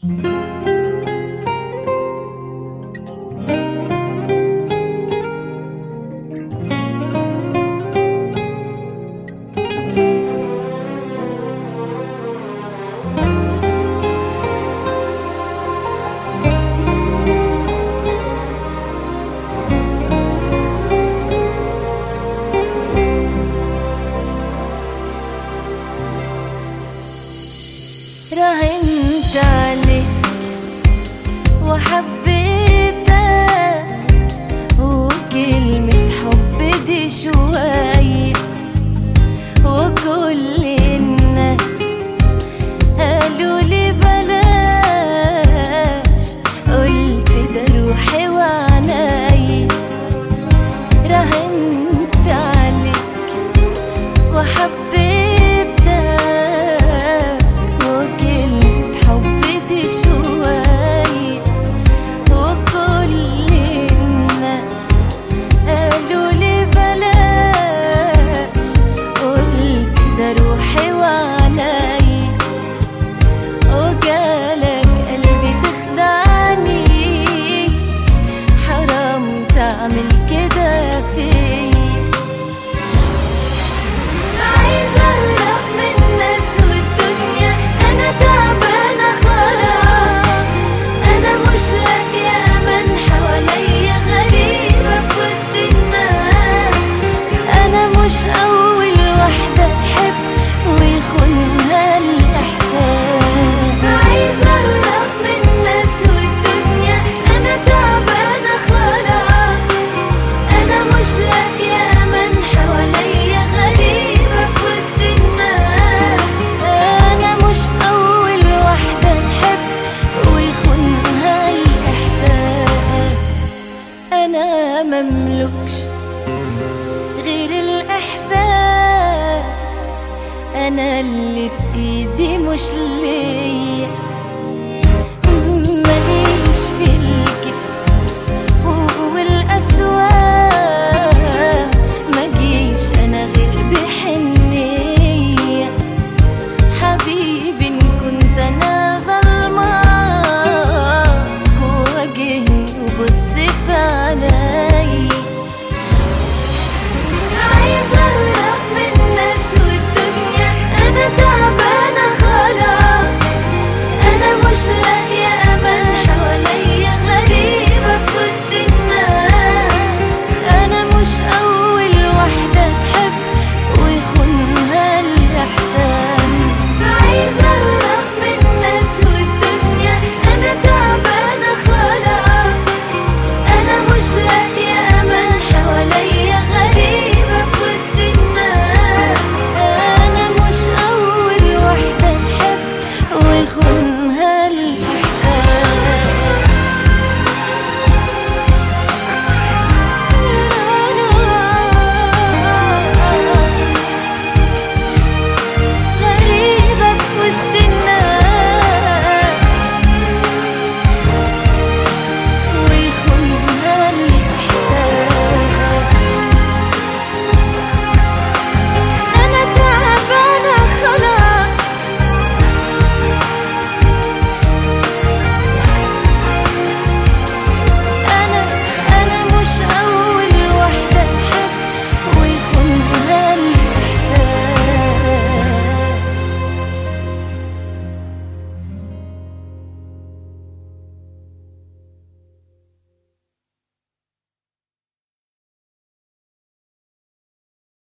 راهنت عليك وحبيتك، وكلمة حب دي شوية، وكل الناس قالوا لي بلاش، قلت ده روحي وعناي. راهنت عليك وحبيتك، تعمل كده فيا. عايزة أهرب من الناس والدنيا، أنا تعبانة خلاص، أنا مش لاقية أمان حواليا، غريبة في وسط الناس، أنا مش أول واحدة تحب ويخونها الإحساس. عايزة أهرب من الناس والدنيا، أنا تعبانة خلاص، أنا مش لاقية أمان حواليا، غريبة في وسط الناس، أنا مش أول واحدة تحب ويخونها الإحساس. أنا مملكش غير الإحساس، أنا اللي في إيدي مش ليا.